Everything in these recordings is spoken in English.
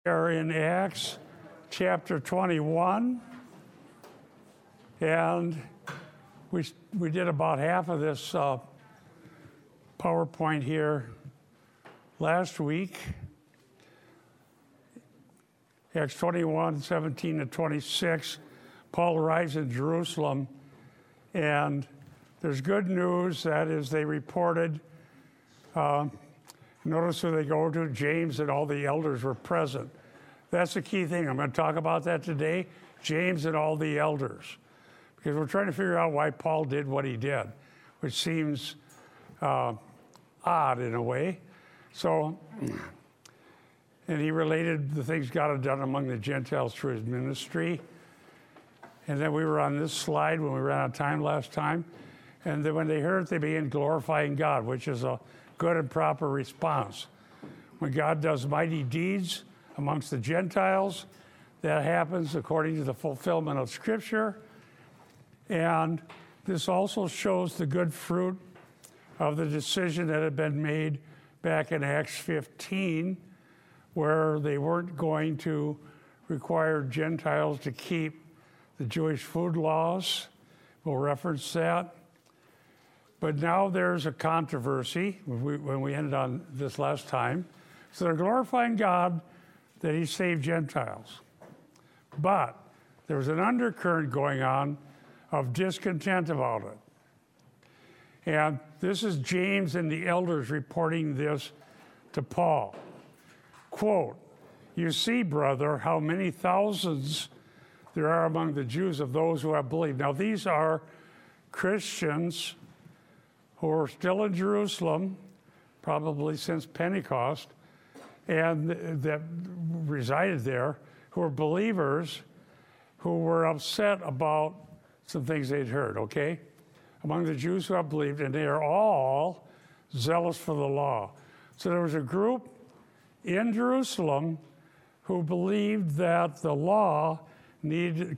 Are in Acts chapter 21, and we did about half of this PowerPoint here last week. Acts 21, 17 to 26, Paul arrives in Jerusalem, and there's good news. That is, they reported, notice who they go to, James and all the elders were present. That's the key thing. I'm going to talk about that today, James and all the elders, because we're trying to figure out why Paul did what he did, which seems odd in a way. So, and he related the things God had done among the Gentiles through his ministry. And then we were on this slide when we ran out of time last time. And then when they heard it, they began glorifying God, which is a good and proper response. When God does mighty deeds amongst the Gentiles, that happens according to the fulfillment of Scripture. And this also shows the good fruit of the decision that had been made back in Acts 15, where they weren't going to require Gentiles to keep the Jewish food laws. We'll reference that. But now there's a controversy when we ended on this last time. So they're glorifying God that he saved Gentiles. But there's an undercurrent going on of discontent about it. And this is James and the elders reporting this to Paul. Quote, "You see, brother, how many thousands there are among the Jews of those who have believed." Now, these are Christians who are still in Jerusalem, probably since Pentecost, and that resided there, who are believers who were upset about some things they'd heard, okay? Among the Jews who have believed, and they are all zealous for the law. So there was a group in Jerusalem who believed that the law needed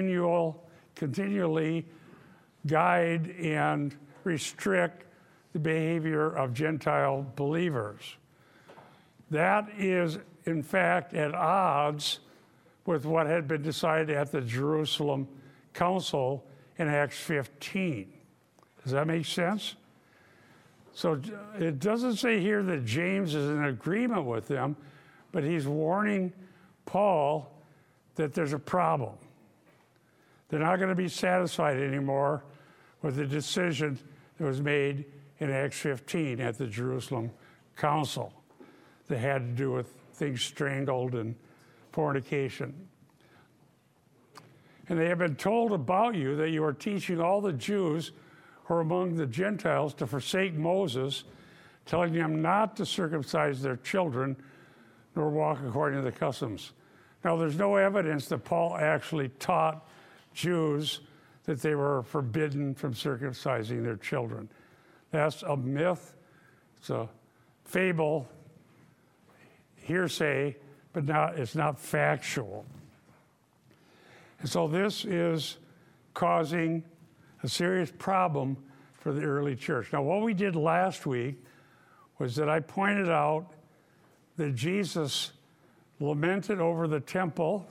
continually guide and restrict the behavior of Gentile believers. That is, in fact, at odds with what had been decided at the Jerusalem Council in Acts 15. Does that make sense? So it doesn't say here that James is in agreement with them, but he's warning Paul that there's a problem. They're not going to be satisfied anymore with the decision that was made in Acts 15 at the Jerusalem Council that had to do with things strangled and fornication. "And they have been told about you that you are teaching all the Jews who are among the Gentiles to forsake Moses, telling them not to circumcise their children nor walk according to the customs." Now, there's no evidence that Paul actually taught Jews that they were forbidden from circumcising their children. That's a myth. It's a fable, hearsay, but it's not factual. And so this is causing a serious problem for the early church. Now, what we did last week was that I pointed out that Jesus lamented over the temple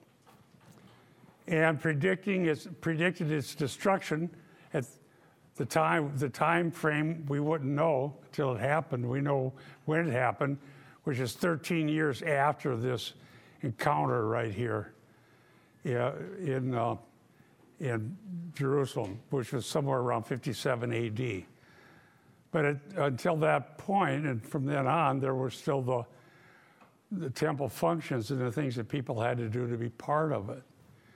and predicted its destruction at the time frame we wouldn't know until it happened. We know when it happened, which is 13 years after this encounter right here in Jerusalem, which was somewhere around 57 AD. But until that point, and from then on, there were still the temple functions and the things that people had to do to be part of it.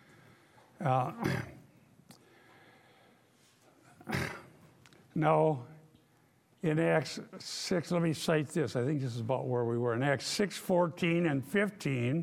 Now, in Acts 6, let me cite this. I think this is about where we were. In Acts 6:14 and 15,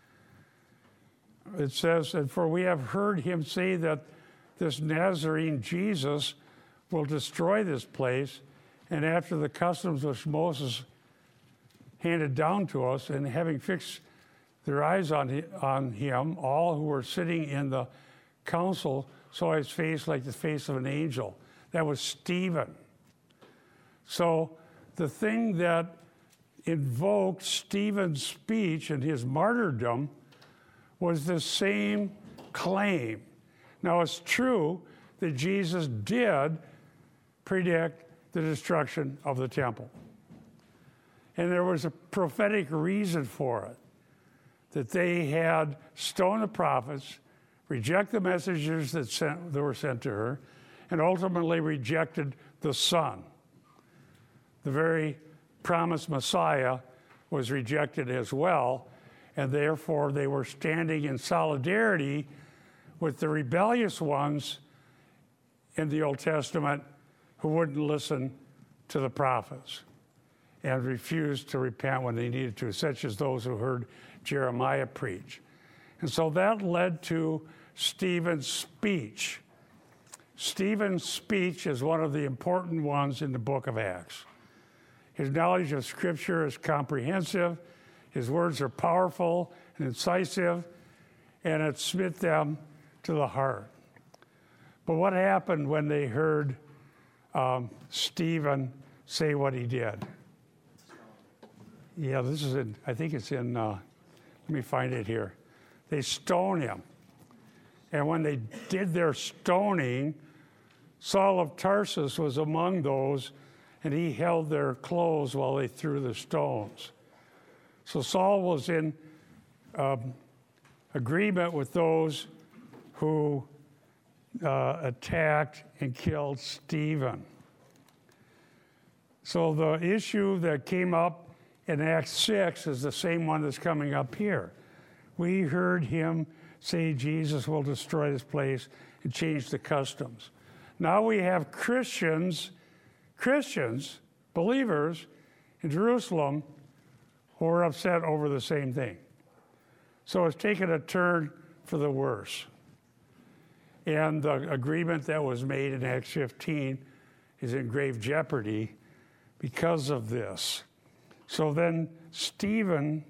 it says, "And for we have heard him say that this Nazarene Jesus will destroy this place, and after the customs which Moses handed down to us, and having fixed their eyes on him, all who were sitting in the council saw his face like the face of an angel." That was Stephen. So the thing that invoked Stephen's speech and his martyrdom was the same claim. Now, it's true that Jesus did predict the destruction of the temple. And there was a prophetic reason for it, that they had stoned the prophets, reject the messengers that were sent to her, and ultimately rejected the Son. The very promised Messiah was rejected as well, and therefore they were standing in solidarity with the rebellious ones in the Old Testament who wouldn't listen to the prophets and refused to repent when they needed to, such as those who heard Jeremiah preach. And so that led to Stephen's speech. Stephen's speech is one of the important ones in the book of Acts. His knowledge of Scripture is comprehensive. His words are powerful and incisive, and it smote them to the heart. But what happened when they heard Stephen say what he did? Yeah, this is in, I think it's in, let me find it here. They stoned him. And when they did their stoning, Saul of Tarsus was among those, and he held their clothes while they threw the stones. So Saul was in agreement with those who attacked and killed Stephen. So the issue that came up in Acts 6 is the same one that's coming up here. We heard him say Jesus will destroy this place and change the customs. Now we have Christians, believers in Jerusalem who are upset over the same thing. So it's taken a turn for the worse. And the agreement that was made in Acts 15 is in grave jeopardy because of this. So then Stephen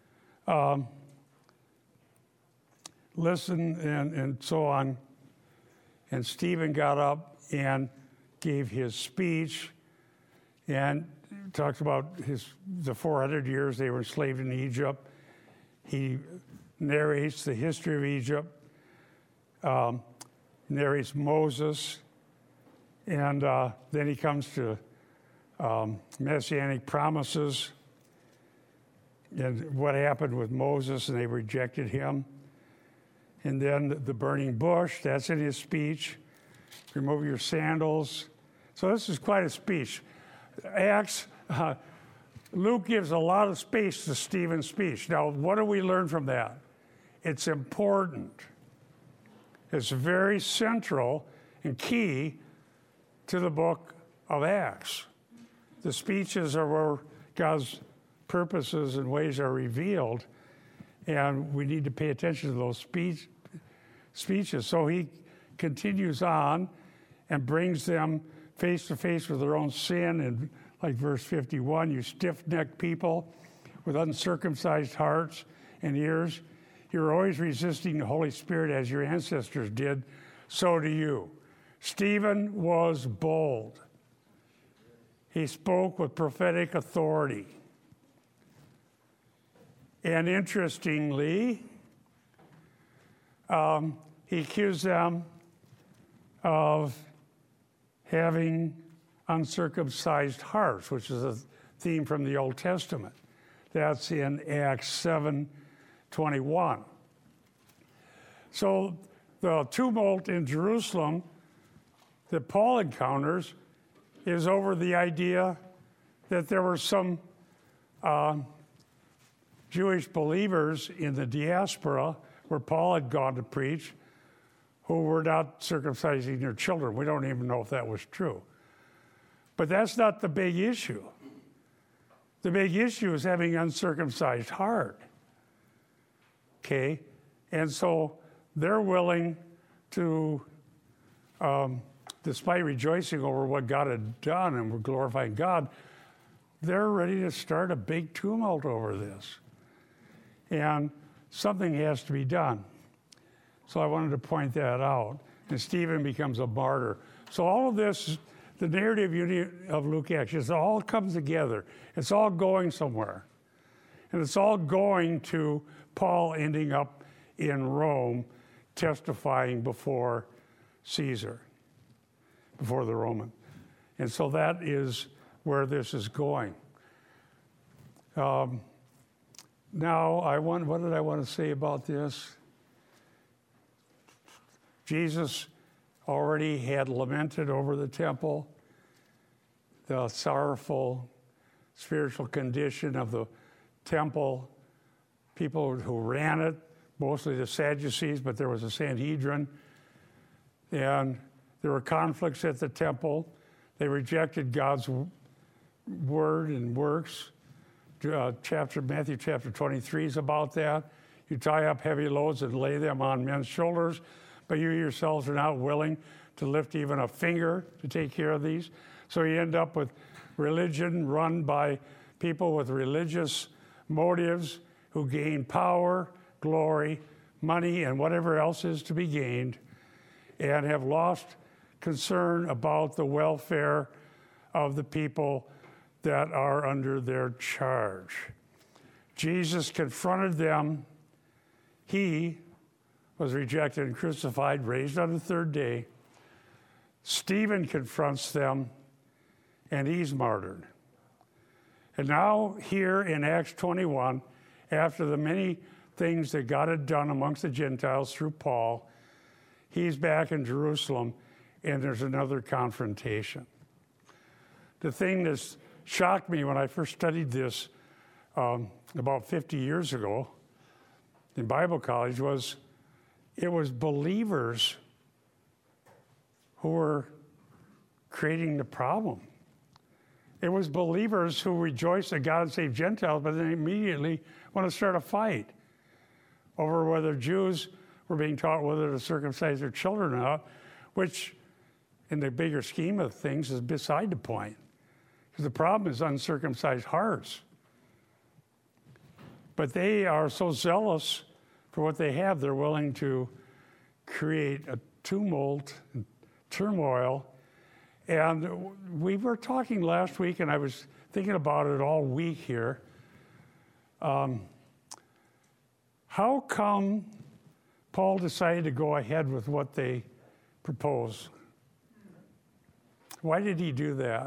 listened and so on. And Stephen got up and gave his speech and talked about the 400 years they were enslaved in Egypt. He narrates the history of Egypt, narrates Moses, and then he comes to messianic promises and what happened with Moses, and they rejected him. And then the burning bush, that's in his speech. Remove your sandals. So this is quite a speech. Acts, Luke gives a lot of space to Stephen's speech. Now, what do we learn from that? It's important. It's very central and key to the book of Acts. The speeches are where God's purposes and ways are revealed, and we need to pay attention to those speeches. So he continues on and brings them face to face with their own sin. And like verse 51, you stiff-necked people with uncircumcised hearts and ears, you're always resisting the Holy Spirit as your ancestors did, so do you. Stephen was bold. He spoke with prophetic authority. And interestingly, he accused them of having uncircumcised hearts, which is a theme from the Old Testament. That's in Acts 7:21. So the tumult in Jerusalem that Paul encounters is over the idea that there were some Jewish believers in the diaspora where Paul had gone to preach who were not circumcising their children. We don't even know if that was true. But that's not the big issue. The big issue is having uncircumcised heart. Okay? And so they're willing to, despite rejoicing over what God had done and we're glorifying God, they're ready to start a big tumult over this. And something has to be done. So I wanted to point that out. And Stephen becomes a martyr. So all of this the narrative unit of Luke Acts. It all comes together. It's all going somewhere. And it's all going to Paul ending up in Rome testifying before Caesar, before the Roman. And so that is where this is going. Now, what did I want to say about this? Jesus already had lamented over the temple, the sorrowful spiritual condition of the temple, people who ran it, mostly the Sadducees, but there was a Sanhedrin, and there were conflicts at the temple. They rejected God's word and works. Matthew chapter 23 is about that. You tie up heavy loads and lay them on men's shoulders, but you yourselves are not willing to lift even a finger to take care of these. So you end up with religion run by people with religious motives who gain power, glory, money, and whatever else is to be gained, and have lost concern about the welfare of the people that are under their charge. Jesus confronted them. He was rejected and crucified, raised on the third day. Stephen confronts them, and he's martyred. And now here in Acts 21, after the many things that God had done amongst the Gentiles through Paul, he's back in Jerusalem, and there's another confrontation. The thing that shocked me when I first studied this about 50 years ago in Bible college was it was believers who were creating the problem. It was believers who rejoiced that God had saved Gentiles, but then immediately want to start a fight over whether Jews were being taught whether to circumcise their children or not, which in the bigger scheme of things is beside the point. Because the problem is uncircumcised hearts. But they are so zealous for what they have, they're willing to create a tumult and turmoil. And we were talking last week, and I was thinking about it all week here. How come Paul decided to go ahead with what they proposed? Why did he do that?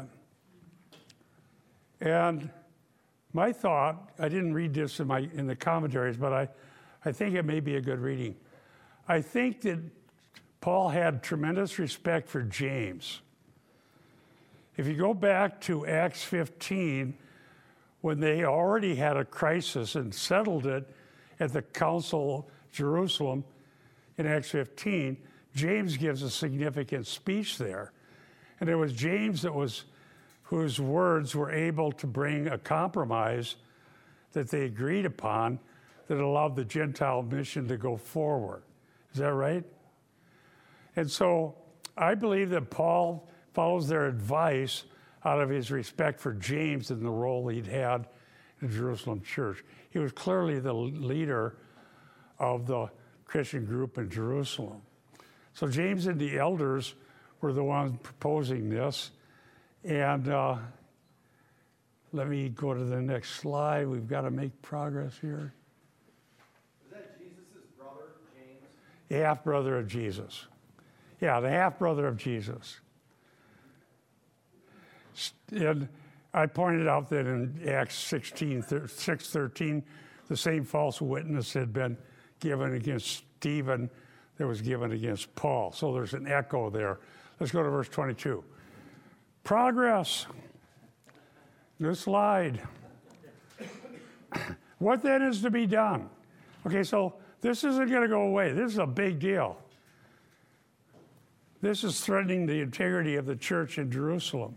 And my thought, I didn't read this in the commentaries, but I think it may be a good reading. I think that Paul had tremendous respect for James. If you go back to Acts 15, when they already had a crisis and settled it at the Council of Jerusalem in Acts 15, James gives a significant speech there. And it was James whose words were able to bring a compromise that they agreed upon that allowed the Gentile mission to go forward. Is that right? And so I believe that Paul follows their advice out of his respect for James and the role he'd had in the Jerusalem church. He was clearly the leader of the Christian group in Jerusalem. So James and the elders were the ones proposing this. And let me go to the next slide. We've got to make progress here. Is that Jesus' brother, James? The half-brother of Jesus. Yeah, the half-brother of Jesus. And I pointed out that in Acts 6:13, the same false witness had been given against Stephen that was given against Paul. So there's an echo there. Let's go to verse 22. Progress. New slide. What then is to be done? Okay, so this isn't going to go away. This is a big deal. This is threatening the integrity of the church in Jerusalem.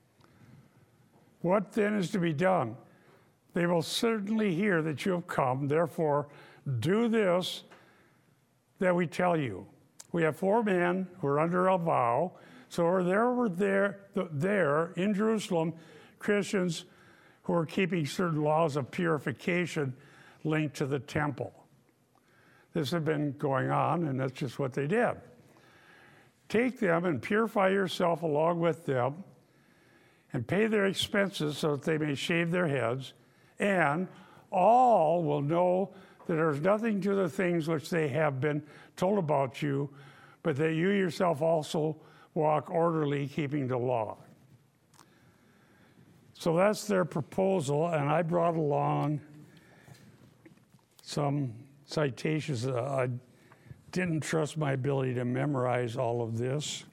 What then is to be done? They will certainly hear that you have come. Therefore, do this that we tell you. We have 4 men who are under a vow. So there in Jerusalem, Christians who are keeping certain laws of purification linked to the temple. This had been going on, and that's just what they did. Take them and purify yourself along with them, and pay their expenses so that they may shave their heads, and all will know that there is nothing to the things which they have been told about you, but that you yourself also walk orderly, keeping the law. So that's their proposal, and I brought along some citations. I didn't trust my ability to memorize all of this.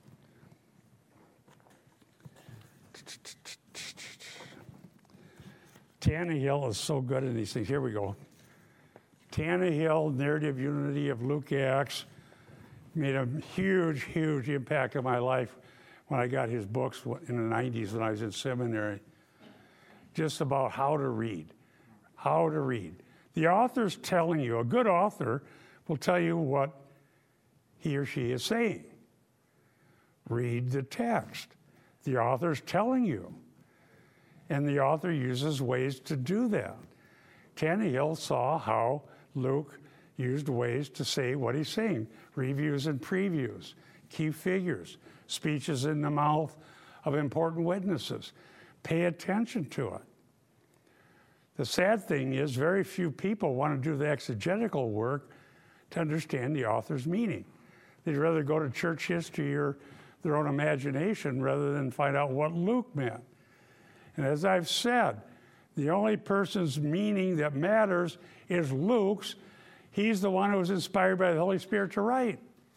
Tannehill is so good at these things. Here we go. Tannehill, Narrative Unity of Luke Acts, made a huge, huge impact on my life when I got his books in the 90s when I was in seminary, just about how to read. How to read. The author's telling you, a good author will tell you what he or she is saying. Read the text. The author's telling you. And the author uses ways to do that. Tannehill saw how Luke used ways to say what he's saying. Reviews and previews, key figures, speeches in the mouth of important witnesses. Pay attention to it. The sad thing is very few people want to do the exegetical work to understand the author's meaning. They'd rather go to church history or their own imagination rather than find out what Luke meant. And as I've said, the only person's meaning that matters is Luke's. He's the one who was inspired by the Holy Spirit to write.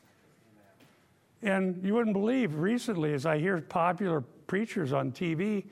And you wouldn't believe, recently, as I hear popular preachers on TV,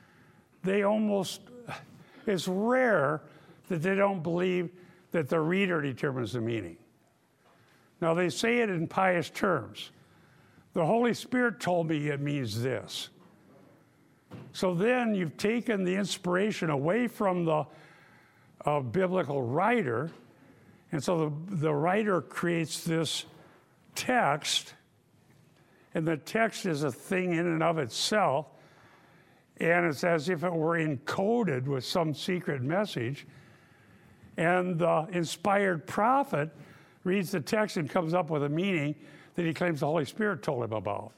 it's rare that they don't believe that the reader determines the meaning. Now, they say it in pious terms. The Holy Spirit told me it means this. So then you've taken the inspiration away from the biblical writer, and so the writer creates this text, and the text is a thing in and of itself, and it's as if it were encoded with some secret message, and the inspired prophet reads the text and comes up with a meaning that he claims the Holy Spirit told him about.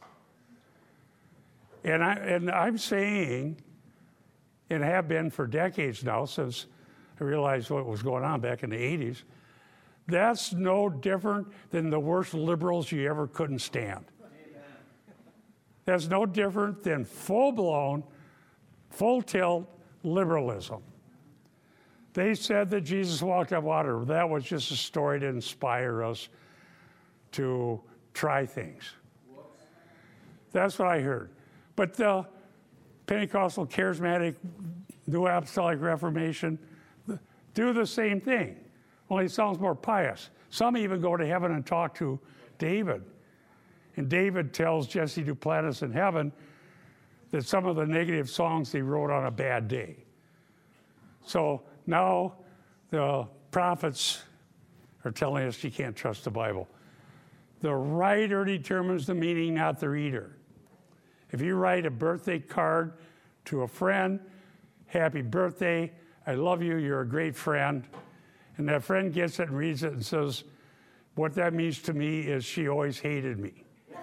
And I'm saying, and have been for decades now, since I realized what was going on back in the 80s, that's no different than the worst liberals you ever couldn't stand. Amen. That's no different than full-blown, full-tilt liberalism. They said that Jesus walked on water. That was just a story to inspire us to try things. That's what I heard. But the Pentecostal, Charismatic, New Apostolic Reformation do the same thing, only it sounds more pious. Some even go to heaven and talk to David. And David tells Jesse Duplantis in heaven that some of the negative songs he wrote on a bad day. So now the prophets are telling us you can't trust the Bible. The writer determines the meaning, not the reader. If you write a birthday card to a friend, happy birthday, I love you, you're a great friend, and that friend gets it and reads it and says, what that means to me is she always hated me.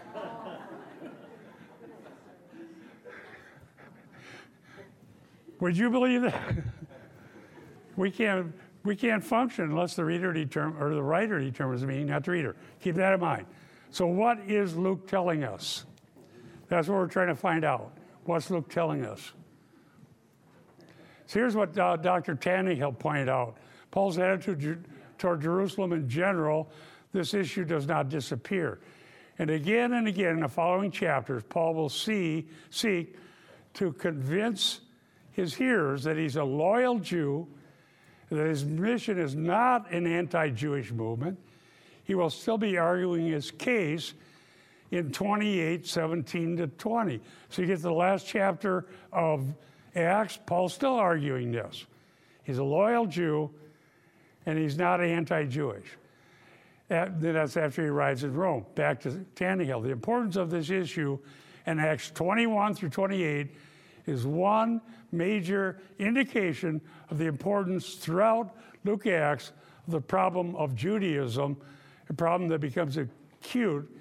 Would you believe that? We can't function unless the reader or the writer determines the meaning, not the reader. Keep that in mind. So what is Luke telling us? That's what we're trying to find out. What's Luke telling us? So here's what Dr. Tannehill pointed out. Paul's attitude toward Jerusalem in general, this issue does not disappear. And again in the following chapters, Paul will seek to convince his hearers that he's a loyal Jew, that his mission is not an anti-Jewish movement. He will still be arguing his case in 28:17-20. So you get to the last chapter of Acts, Paul's still arguing this. He's a loyal Jew, and he's not anti-Jewish. That's after he arrives in Rome. Back to Tannehill. The importance of this issue in Acts 21-28 is one major indication of the importance throughout Luke Acts of the problem of Judaism, a problem that becomes acute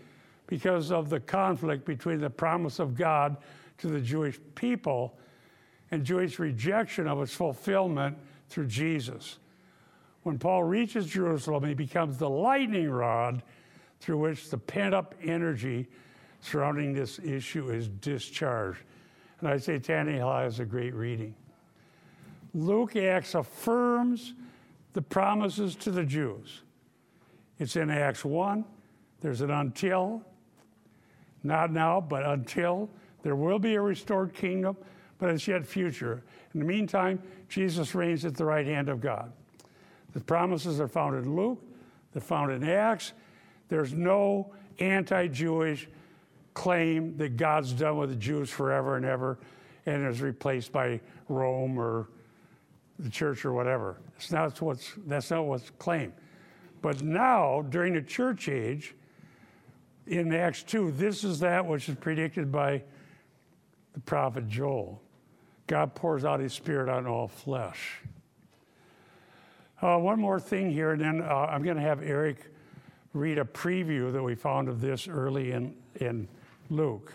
because of the conflict between the promise of God to the Jewish people and Jewish rejection of its fulfillment through Jesus. When Paul reaches Jerusalem, he becomes the lightning rod through which the pent-up energy surrounding this issue is discharged. And I'd say Tannehill has a great reading. Luke Acts affirms the promises to the Jews. It's in Acts 1. There's an until, not now, but until. There will be a restored kingdom, but it's yet future. In the meantime, Jesus reigns at the right hand of God. The promises are found in Luke, they're found in Acts. There's no anti-Jewish claim that God's done with the Jews forever and ever and is replaced by Rome or the church or whatever. That's not what's claimed. But now, during the church age, in Acts 2, this is that which is predicted by the prophet Joel. God pours out his Spirit on all flesh. One more thing here, and then I'm going to have Eric read a preview that we found of this early in Luke.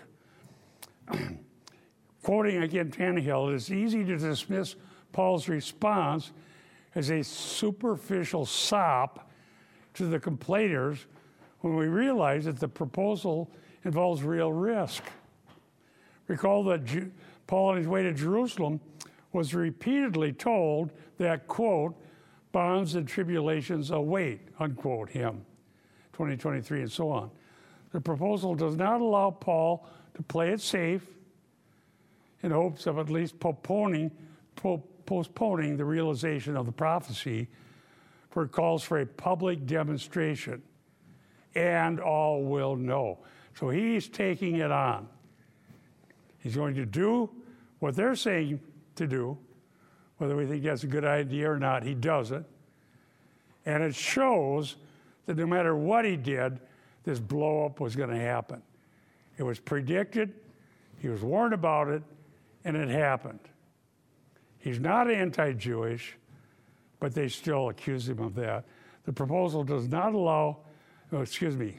Quoting again Tannehill, it is easy to dismiss Paul's response as a superficial sop to the complainers when we realize that the proposal involves real risk. Recall that Paul on his way to Jerusalem was repeatedly told that, quote, bonds and tribulations await, unquote, him, 2023 and so on. The proposal does not allow Paul to play it safe in hopes of at least postponing the realization of the prophecy, for it calls for a public demonstration, and all will know. So he's taking it on. He's going to do what they're saying to do, whether we think that's a good idea or not, he does it. And it shows that no matter what he did, this blow-up was going to happen. It was predicted, he was warned about it, and it happened. He's not anti-Jewish, but they still accuse him of that. The proposal does not allow, it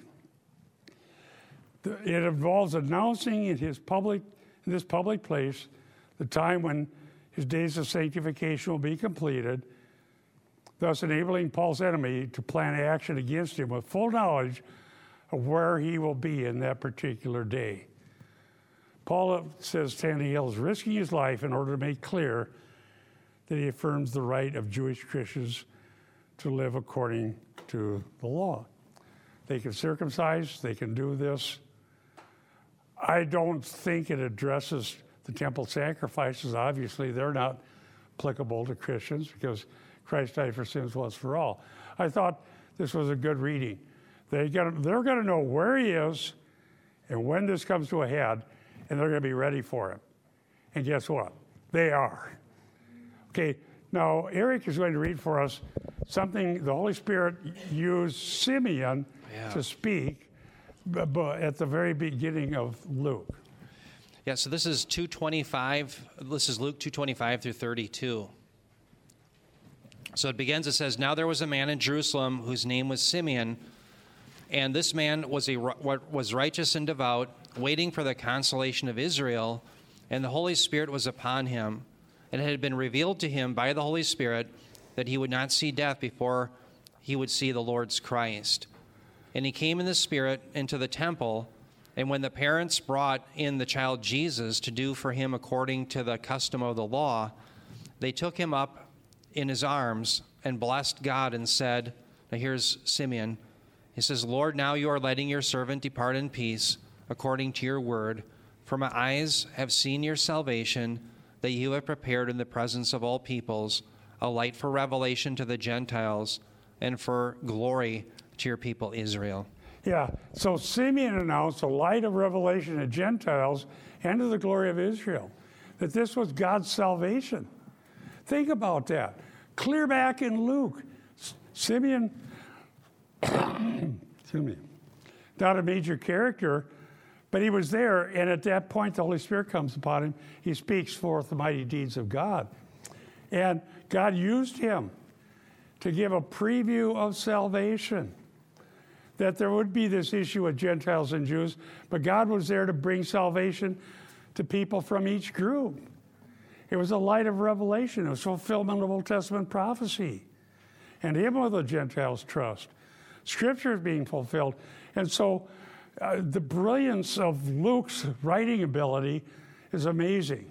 involves announcing in this public place the time when his days of sanctification will be completed, thus enabling Paul's enemy to plan action against him with full knowledge of where he will be in that particular day. Paul, says Tannehill, is risking his life in order to make clear that he affirms the right of Jewish Christians to live according to the law. They can circumcise, they can do this. I don't think it addresses the temple sacrifices. Obviously, they're not applicable to Christians because Christ died for sins once for all. I thought this was a good reading. They're going to know where he is and when this comes to a head, and they're going to be ready for it. And guess what? They are. Okay, now Eric is going to read for us something the Holy Spirit used Simeon to speak at the very beginning of Luke. Yeah, so this is 225. This is Luke 2:25 through 32. So it begins, it says, now there was a man in Jerusalem whose name was Simeon, and this man was righteous and devout, waiting for the consolation of Israel, and the Holy Spirit was upon him. And it had been revealed to him by the Holy Spirit that he would not see death before he would see the Lord's Christ. And he came in the Spirit into the temple, and when the parents brought in the child Jesus to do for him according to the custom of the law, they took him up in his arms and blessed God and said, now here's Simeon, he says, Lord, now you are letting your servant depart in peace according to your word, for my eyes have seen your salvation that you have prepared in the presence of all peoples, a light for revelation to the Gentiles and for glory to your people Israel. Yeah, so Simeon announced a light of revelation to Gentiles and to the glory of Israel, that this was God's salvation. Think about that. Clear back in Luke, Simeon, not a major character, but he was there, and at that point the Holy Spirit comes upon him. He speaks forth the mighty deeds of God. And God used him to give a preview of salvation. that there would be this issue of Gentiles and Jews, but God was there to bring salvation to people from each group. It was a light of revelation. It was fulfillment of Old Testament prophecy. And him will the Gentiles trust. Scripture is being fulfilled. And so the brilliance of Luke's writing ability is amazing.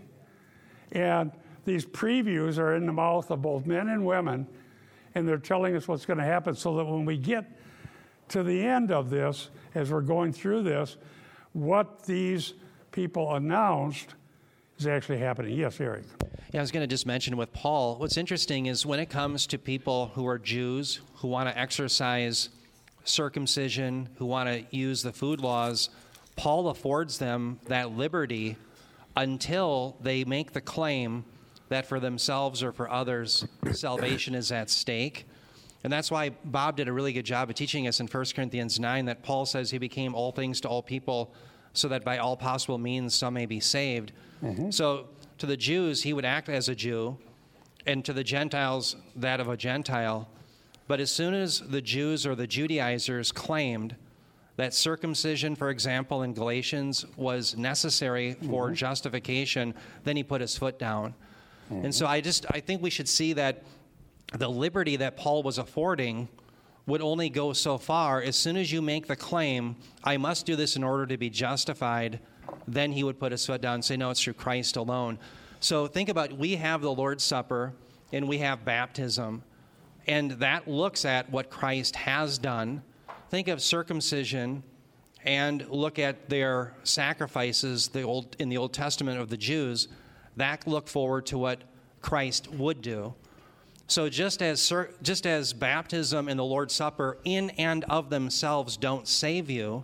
And these previews are in the mouth of both men and women, and they're telling us what's going to happen so that when we get to the end of this, as we're going through this, what these people announced is actually happening. Yes, Eric. Yeah, I was going to just mention with Paul, what's interesting is when it comes to people who are Jews, who want to exercise circumcision, who want to use the food laws, Paul affords them that liberty until they make the claim that for themselves or for others, salvation is at stake. And that's why Bob did a really good job of teaching us in 1 Corinthians 9 that Paul says he became all things to all people so that by all possible means some may be saved. So to the Jews, he would act as a Jew, and to the Gentiles, that of a Gentile. But as soon as the Jews or the Judaizers claimed that circumcision, for example, in Galatians was necessary for justification, then he put his foot down. And so I think we should see that the liberty that Paul was affording would only go so far. As soon as you make the claim, I must do this in order to be justified, then he would put his foot down and say, no, it's through Christ alone. So think about, we have the Lord's Supper and we have baptism, and that looks at what Christ has done. Think of circumcision and look at their sacrifices in the Old Testament of the Jews. That look forward to what Christ would do. So just as baptism and the Lord's Supper in and of themselves don't save you,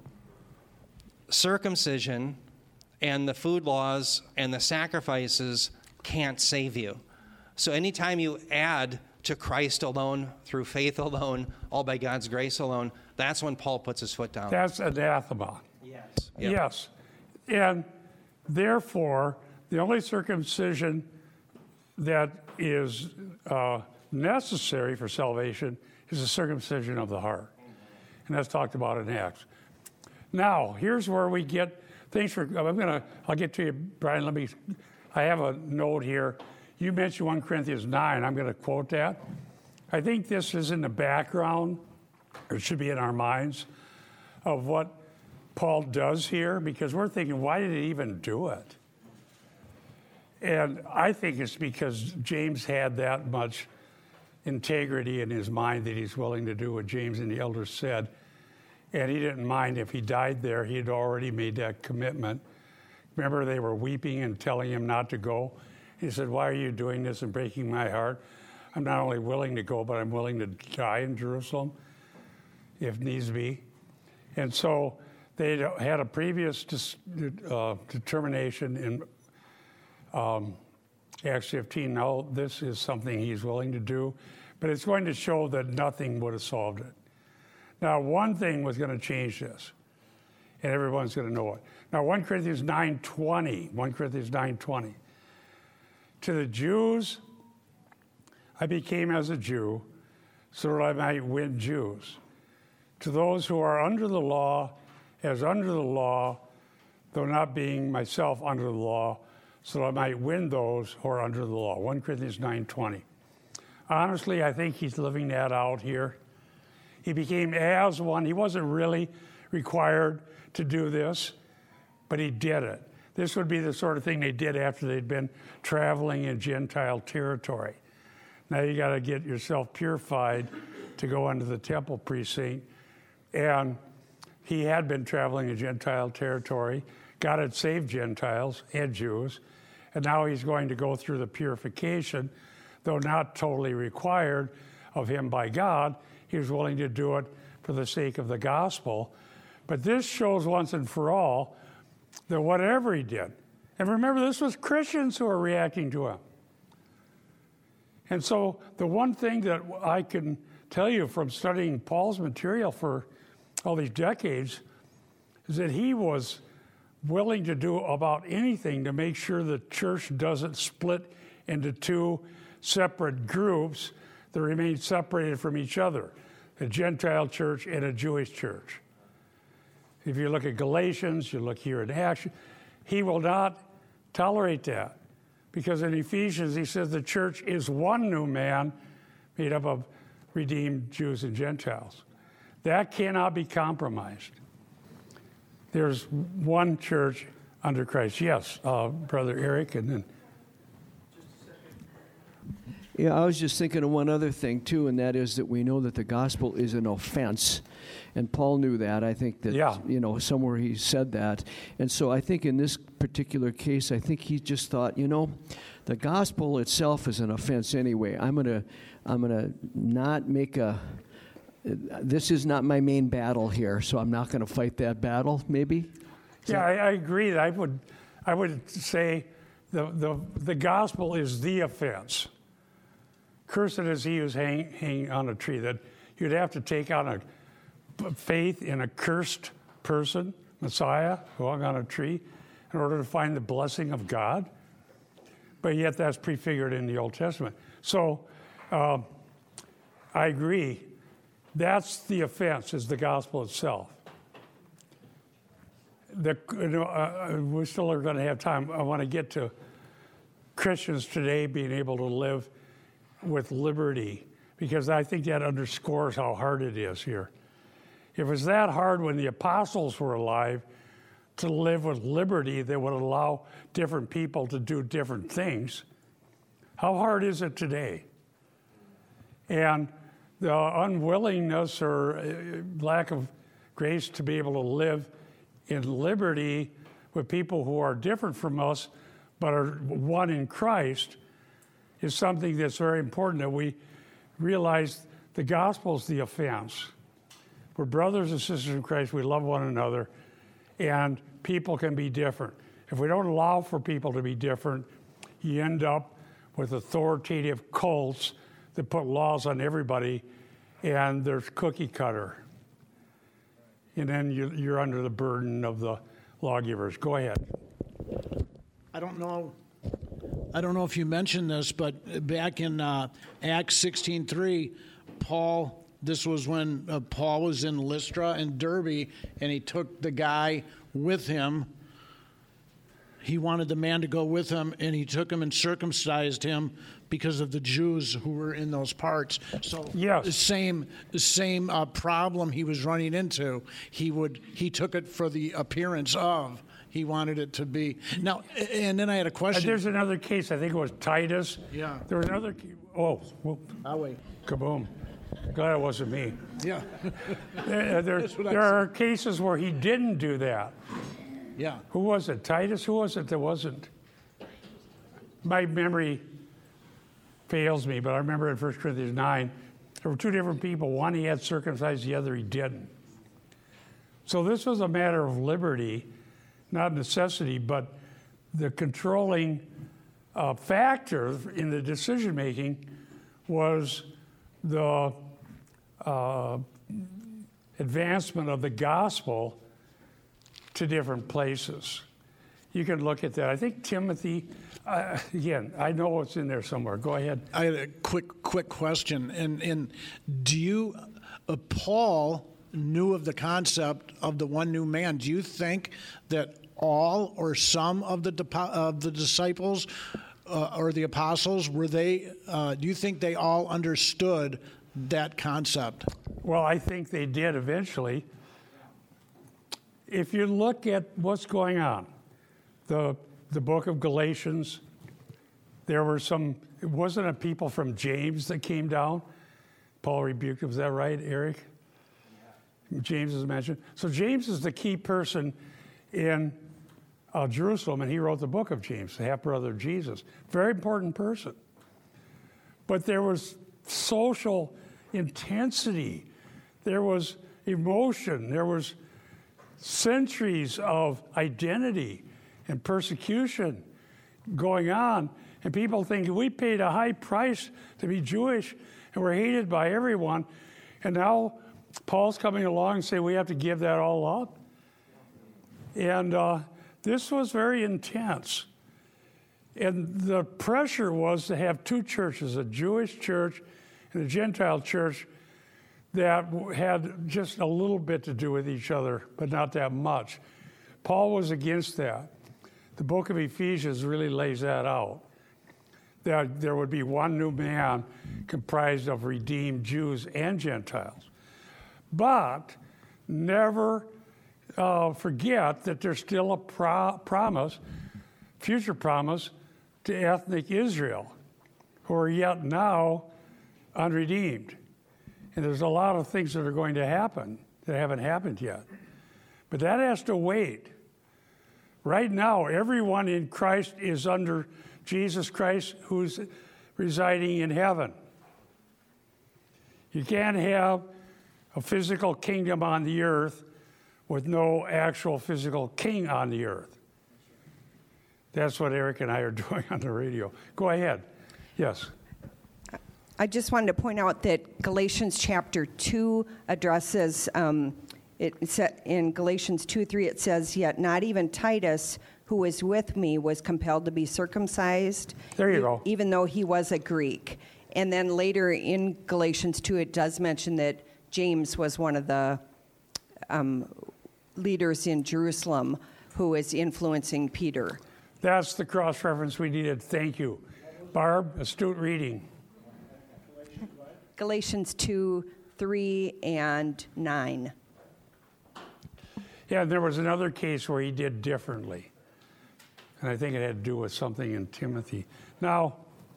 circumcision and the food laws and the sacrifices can't save you. So anytime you add to Christ alone, through faith alone, all by God's grace alone, that's when Paul puts his foot down. That's anathema. Yes. Yep. Yes. And therefore, the only circumcision that is necessary for salvation is the circumcision of the heart. And that's talked about in Acts. Now, here's where we get, I'll get to you, Brian, I have a note here. You mentioned 1 Corinthians 9, I'm going to quote that. I think this is in the background, or it should be in our minds, of what Paul does here, because we're thinking, why did he even do it? And I think it's because James had that much integrity in his mind that he's willing to do what James and the elders said. And he didn't mind if he died there. He had already made that commitment. Remember, they were weeping and telling him not to go. He said, why are you doing this and breaking my heart? I'm not only willing to go, but I'm willing to die in Jerusalem if needs be. And so they had a previous determination in Acts 15. Now, this is something he's willing to do, but it's going to show that nothing would have solved it. Now, one thing was going to change this, and everyone's going to know it. Now, 1 Corinthians 9:20. To the Jews, I became as a Jew so that I might win Jews. To those who are under the law, as under the law, though not being myself under the law, so that I might win those who are under the law. 1 Corinthians 9:20. Honestly, I think he's living that out here. He became as one. He wasn't really required to do this, but he did it. This would be the sort of thing they did after they'd been traveling in Gentile territory. Now you got to get yourself purified to go into the temple precinct. And he had been traveling in Gentile territory. God had saved Gentiles and Jews. And now he's going to go through the purification, though not totally required of him by God. He was willing to do it for the sake of the gospel. But this shows once and for all that whatever he did, and remember, this was Christians who were reacting to him. And so the one thing that I can tell you from studying Paul's material for all these decades is that he was willing to do about anything to make sure the church doesn't split into two separate groups that remain separated from each other. a Gentile church, and a Jewish church. If you look at Galatians, you look here in Acts, he will not tolerate that. Because in Ephesians, he says the church is one new man made up of redeemed Jews and Gentiles. That cannot be compromised. There's one church under Christ. Yes, Brother Eric, and then. Yeah, I was just thinking of one other thing, too, and that is that we know that the gospel is an offense. And Paul knew that. I think that, somewhere he said that. And so I think in this particular case, I think he just thought, the gospel itself is an offense anyway. I'm gonna not make this is not my main battle here, so I'm not going to fight that battle, maybe? I agree. I would say the gospel is the offense. Cursed is he who's hanging on a tree. That you'd have to take on a faith in a cursed person, Messiah, who hung on a tree, in order to find the blessing of God. But yet that's prefigured in the Old Testament. So I agree. That's the offense, is the gospel itself. We still are going to have time. I want to get to Christians today being able to live with liberty, because I think that underscores how hard it is here. If it was that hard when the apostles were alive to live with liberty that would allow different people to do different things, how hard is it today? And the unwillingness or lack of grace to be able to live in liberty with people who are different from us but are one in Christ is something that's very important, that we realize the gospel is the offense. We're brothers and sisters in Christ. We love one another, and people can be different. If we don't allow for people to be different, you end up with authoritative cults that put laws on everybody, and there's cookie cutter. And then you're under the burden of the lawgivers. Go ahead. I don't know if you mentioned this, but back in Acts 16:3, Paul, this was when Paul was in Lystra and Derbe, and he took the guy with him. He wanted the man to go with him, and he took him and circumcised him because of the Jews who were in those parts. So yes. the same problem he was running into. He took it for the appearance of. He wanted it to be. Now, and then I had a question. There's another case. I think it was Titus. Yeah. There was another. Oh, whoop. I'll wait. Kaboom. Glad it wasn't me. Yeah. There are cases where he didn't do that. Yeah. Who was it? Titus? Who was it that wasn't? My memory fails me, but I remember in 1 Corinthians 9, there were two different people. One he had circumcised, the other he didn't. So this was a matter of liberty, not necessity, but the controlling factor in the decision-making was the advancement of the gospel to different places. You can look at that. I think Timothy, again, I know what's in there somewhere. Go ahead. I had a quick question. And do you, Paul knew of the concept of the one new man. Do you think that all or some of the disciples or the apostles, were they, do you think they all understood that concept? Well, I think they did eventually. If you look at what's going on, the book of Galatians, there were it wasn't a people from James that came down. Paul rebuked them. Was that right, Eric? Yeah. James is mentioned. So James is the key person in Jerusalem, and he wrote the book of James, the half-brother of Jesus. Very important person. But there was social intensity. There was emotion. There was centuries of identity and persecution going on. And people think we paid a high price to be Jewish and we're hated by everyone. And now Paul's coming along and saying we have to give that all up. And this was very intense. And the pressure was to have two churches, a Jewish church and a Gentile church, that had just a little bit to do with each other, but not that much. Paul was against that. The book of Ephesians really lays that out, that there would be one new man comprised of redeemed Jews and Gentiles. But never forget that there's still a promise, future promise, to ethnic Israel, who are yet now unredeemed. And there's a lot of things that are going to happen that haven't happened yet. But that has to wait. Right now, everyone in Christ is under Jesus Christ, who's residing in heaven. You can't have a physical kingdom on the earth with no actual physical king on the earth. That's what Eric and I are doing on the radio. Go ahead. Yes. I just wanted to point out that Galatians chapter 2 addresses, in Galatians 2:3 it says, "Yet not even Titus, who was with me, was compelled to be circumcised." There you go. Even though he was a Greek. And then later in Galatians 2, it does mention that James was one of the leaders in Jerusalem who was influencing Peter. That's the cross-reference we needed. Thank you. Barb, astute reading. Galatians 2:3 and 9. Yeah, there was another case where he did differently. And I think it had to do with something in Timothy. Now,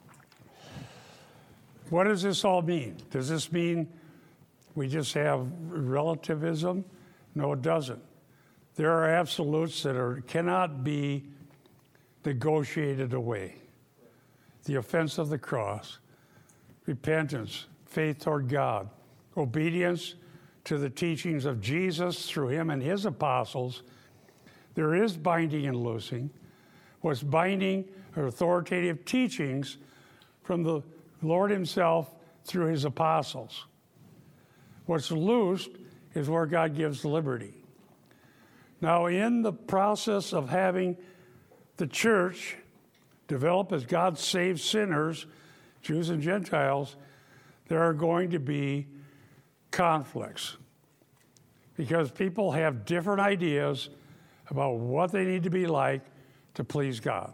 what does this all mean? Does this mean we just have relativism? No, it doesn't. There are absolutes that cannot be negotiated away. The offense of the cross, repentance, faith toward God, obedience to the teachings of Jesus through him and his apostles. There is binding and loosing. What's binding are authoritative teachings from the Lord himself through his apostles. What's loosed is where God gives liberty. Now, in the process of having the church develop as God saves sinners, Jews and Gentiles, there are going to be conflicts because people have different ideas about what they need to be like to please God.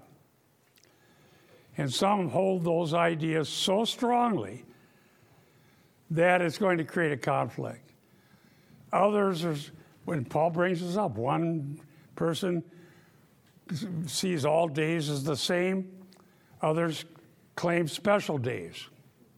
And some hold those ideas so strongly that it's going to create a conflict. Others, when Paul brings this up, one person sees all days as the same, others claim special days.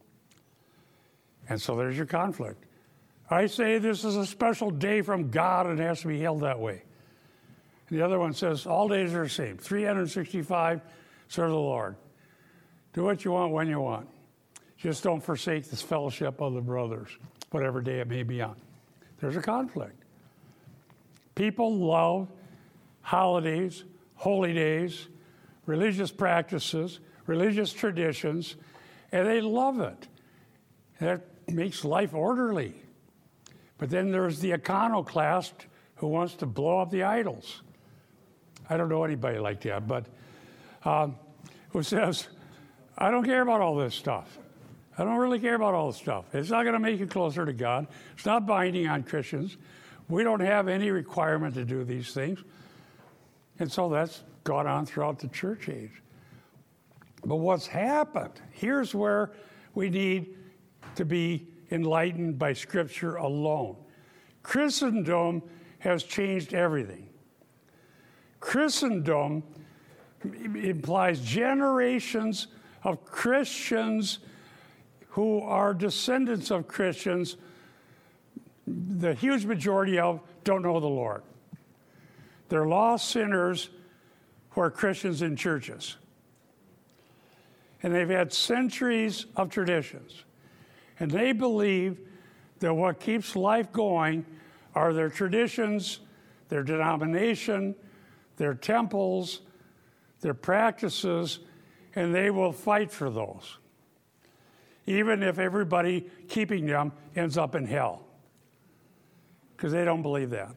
And so there's your conflict. I say this is a special day from God and it has to be held that way. And the other one says all days are the same. 365, serve the Lord. Do what you want when you want. Just don't forsake this fellowship of the brothers, whatever day it may be on. There's a conflict. People love holidays, holy days, religious practices, religious traditions, and they love it. That makes life orderly. But then there's the iconoclast who wants to blow up the idols. I don't know anybody like that, but who says, I don't care about all this stuff. I don't really care about all this stuff. It's not going to make you closer to God. It's not binding on Christians. We don't have any requirement to do these things. And so that's gone on throughout the church age. But what's happened, here's where we need to be enlightened by Scripture alone. Christendom has changed everything. Christendom implies generations of Christians who are descendants of Christians. The huge majority of don't know the Lord. They're lost sinners who are Christians in churches. And they've had centuries of traditions. And they believe that what keeps life going are their traditions, their denomination, their temples, their practices, and they will fight for those, even if everybody keeping them ends up in hell, because they don't believe that.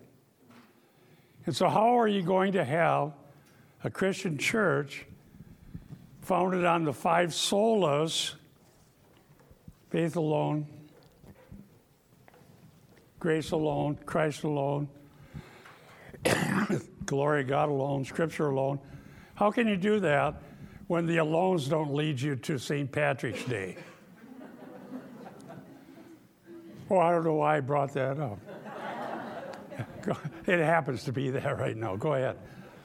And so how are you going to have a Christian church founded on the 5 solas, faith alone, grace alone, Christ alone, glory God alone, Scripture alone. How can you do that when the alones don't lead you to St. Patrick's Day? Oh, I don't know why I brought that up. It happens to be that right now. Go ahead.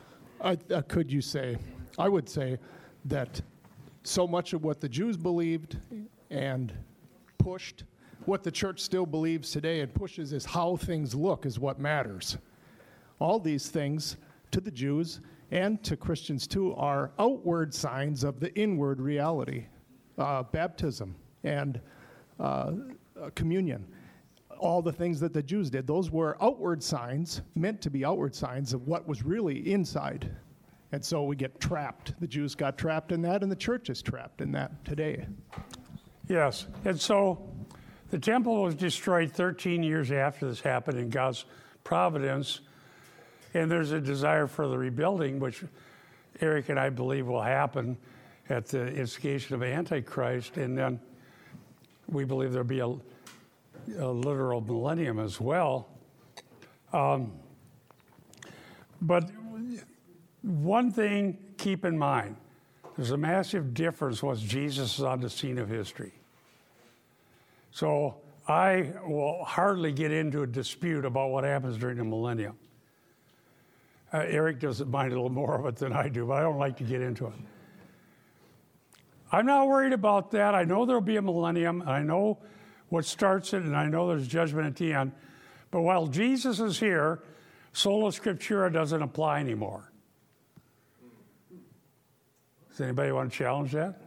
I would say that so much of what the Jews believed and pushed, what the church still believes today and pushes, is how things look is what matters. All these things to the Jews and to Christians too are outward signs of the inward reality. Baptism and communion, all the things that the Jews did, those were outward signs, meant to be outward signs of what was really inside. And so we get trapped. The Jews got trapped in that, and the church is trapped in that today. Yes, and so the temple was destroyed 13 years after this happened in God's providence, and there's a desire for the rebuilding, which Eric and I believe will happen at the instigation of Antichrist, and then we believe there'll be a literal millennium as well. But one thing, keep in mind, there's a massive difference once Jesus is on the scene of history. So I will hardly get into a dispute about what happens during the millennium. Eric doesn't mind a little more of it than I do, but I don't like to get into it. I'm not worried about that. I know there'll be a millennium, and I know what starts it, and I know there's judgment at the end. But while Jesus is here, sola scriptura doesn't apply anymore. Does anybody want to challenge that?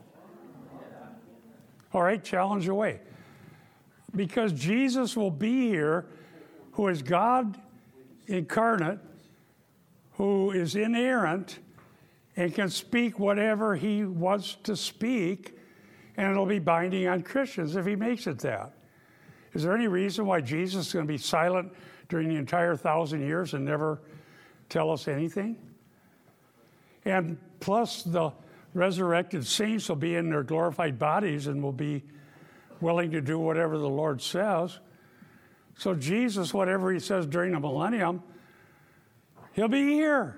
All right, challenge away. Because Jesus will be here, who is God incarnate, who is inerrant, and can speak whatever he wants to speak, and it'll be binding on Christians if he makes it that. Is there any reason why Jesus is going to be silent during the entire 1,000 years and never tell us anything? And plus, the resurrected saints will be in their glorified bodies and will be willing to do whatever the Lord says. So Jesus, whatever he says during the millennium, he'll be here.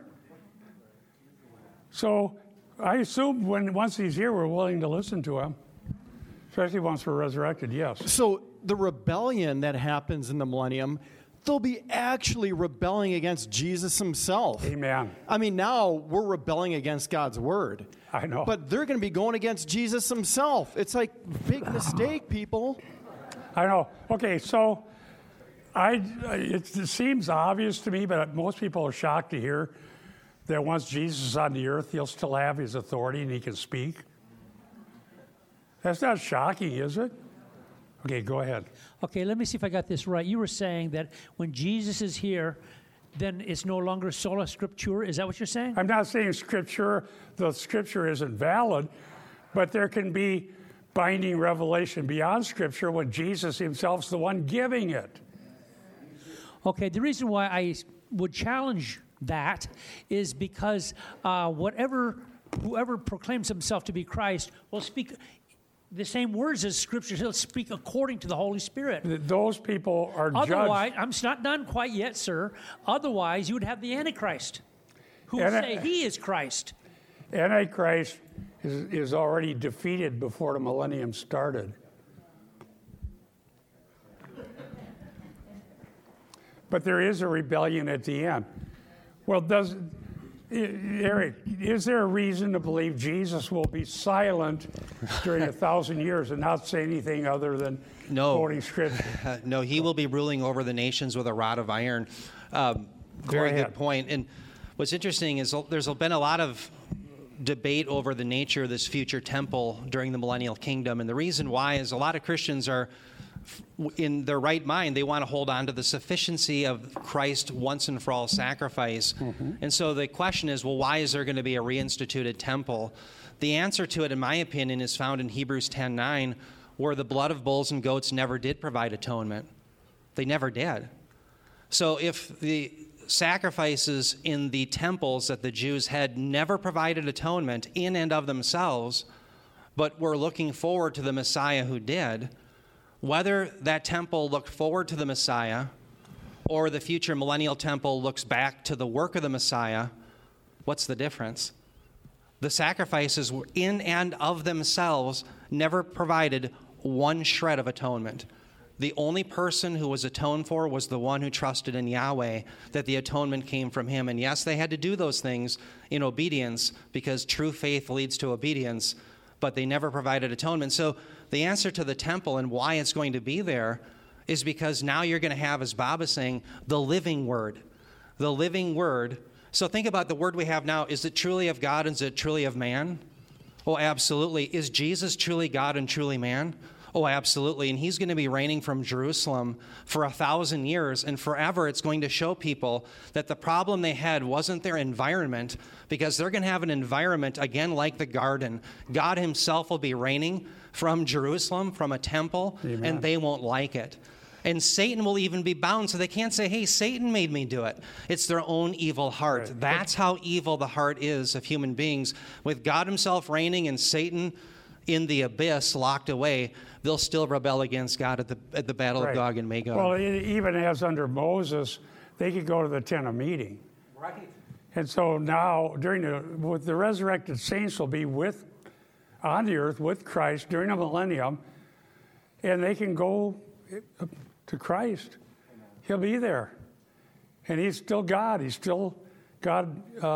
So I assume once he's here, we're willing to listen to him, especially once we're resurrected, yes. So the rebellion that happens in the millennium, they'll be actually rebelling against Jesus himself. Amen. I mean, now we're rebelling against God's word. I know. But they're going to be going against Jesus himself. It's like, big mistake, people. I know. Okay, so it seems obvious to me, but most people are shocked to hear that once Jesus is on the earth, he'll still have his authority and he can speak. That's not shocking, is it? Okay, go ahead. Okay, let me see if I got this right. You were saying that when Jesus is here, then it's no longer sola scriptura. Is that what you're saying? I'm not saying the scripture isn't valid, but there can be binding revelation beyond scripture when Jesus himself is the one giving it. Okay, the reason why I would challenge that is because whoever proclaims himself to be Christ will speak the same words as Scripture. He'll speak according to the Holy Spirit. Those people are Otherwise, judged. I'm not done quite yet, sir. Otherwise, you would have the Antichrist, who would say he is Christ. Antichrist is already defeated before the millennium started. But there is a rebellion at the end. Well, Eric, is there a reason to believe Jesus will be silent during 1,000 years and not say anything other than quoting Scripture? No, he will be ruling over the nations with a rod of iron. Very good point. And what's interesting is there's been a lot of debate over the nature of this future temple during the millennial kingdom. And the reason why is a lot of Christians are, in their right mind, they want to hold on to the sufficiency of Christ's once and for all sacrifice. Mm-hmm. And so the question is, well, why is there going to be a reinstituted temple? The answer to it, in my opinion, is found in Hebrews 10:9, where the blood of bulls and goats never did provide atonement. They never did. So if the sacrifices in the temples that the Jews had never provided atonement in and of themselves, but were looking forward to the Messiah who did, whether that temple looked forward to the Messiah or the future millennial temple looks back to the work of the Messiah, what's the difference? The sacrifices in and of themselves never provided one shred of atonement. The only person who was atoned for was the one who trusted in Yahweh, that the atonement came from him. And yes, they had to do those things in obedience because true faith leads to obedience, but they never provided atonement. So the answer to the temple and why it's going to be there is because now you're going to have, as Bob is saying, the living word. The living word. So think about the word we have now. Is it truly of God and is it truly of man? Oh, absolutely. Is Jesus truly God and truly man? Oh, absolutely. And he's going to be reigning from Jerusalem for 1,000 years. And forever it's going to show people that the problem they had wasn't their environment, because they're going to have an environment, again, like the garden. God himself will be reigning from Jerusalem, from a temple, Amen. And they won't like it. And Satan will even be bound, so they can't say, hey, Satan made me do it. It's their own evil heart. Right. That's how evil the heart is of human beings. With God himself reigning and Satan in the abyss, locked away, they'll still rebel against God at the battle of Gog and Magog. Well, even as under Moses, they could go to the tent of meeting. Right. And so now, with the resurrected saints will be on the earth with Christ during the millennium, and they can go to Christ. He'll be there. And he's still God. He's still God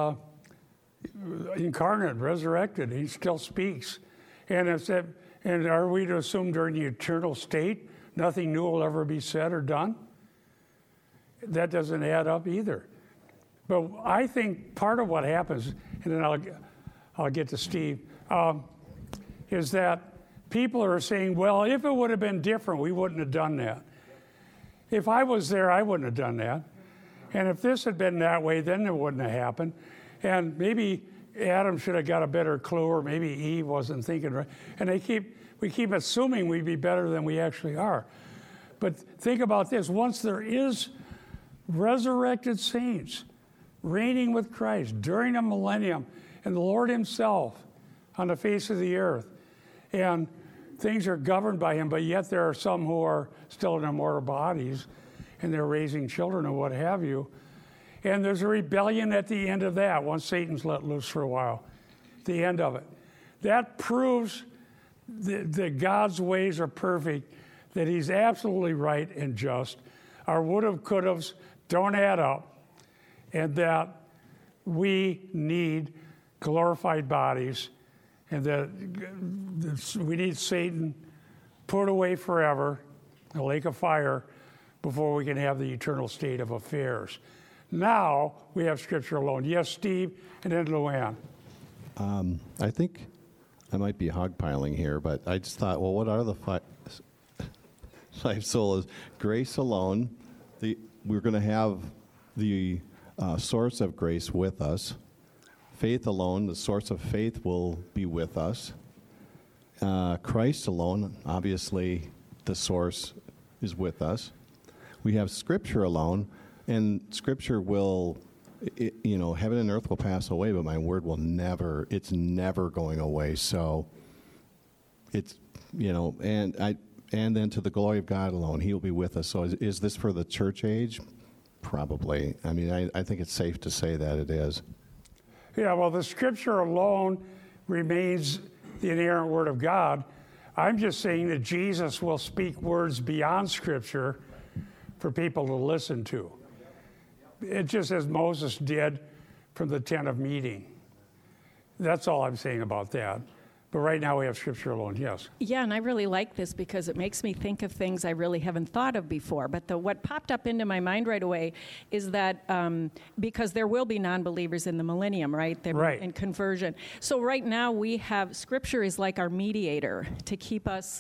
incarnate, resurrected. He still speaks. And are we to assume during the eternal state nothing new will ever be said or done? That doesn't add up either. But I think part of what happens, and then I'll get to Steve, is that people are saying, well, if it would have been different, we wouldn't have done that. If I was there, I wouldn't have done that. And if this had been that way, then it wouldn't have happened. And maybe Adam should have got a better clue, or maybe Eve wasn't thinking right. And we keep assuming we'd be better than we actually are. But think about this. Once there is resurrected saints reigning with Christ during a millennium, and the Lord himself on the face of the earth, and things are governed by him, but yet there are some who are still in their mortal bodies, and they're raising children and what have you. And there's a rebellion at the end of that, once Satan's let loose for a while, the end of it. That proves that God's ways are perfect, that he's absolutely right and just. Our would-have, could-haves don't add up, and that we need glorified bodies, and that we need Satan put away forever, a lake of fire, before we can have the eternal state of affairs. Now we have Scripture alone. Yes, Steve, and then Luann. I think I might be hogpiling here, but I just thought, well, what are the five solas? Grace alone. We're going to have the source of grace with us. Faith alone, the source of faith will be with us. Christ alone, obviously, the source is with us. We have Scripture alone, and Scripture will, heaven and earth will pass away, but my word will never, it's never going away. So it's, and then to the glory of God alone, he will be with us. So is this for the church age? Probably. I mean, I think it's safe to say that it is. Yeah, well, the Scripture alone remains the inerrant Word of God. I'm just saying that Jesus will speak words beyond Scripture for people to listen to. It just as Moses did from the tent of meeting. That's all I'm saying about that. But right now we have Scripture alone, yes. Yeah, and I really like this because it makes me think of things I really haven't thought of before. But what popped up into my mind right away is that because there will be non-believers in the millennium, right? Right. In conversion. So right now we have, Scripture is like our mediator to keep us,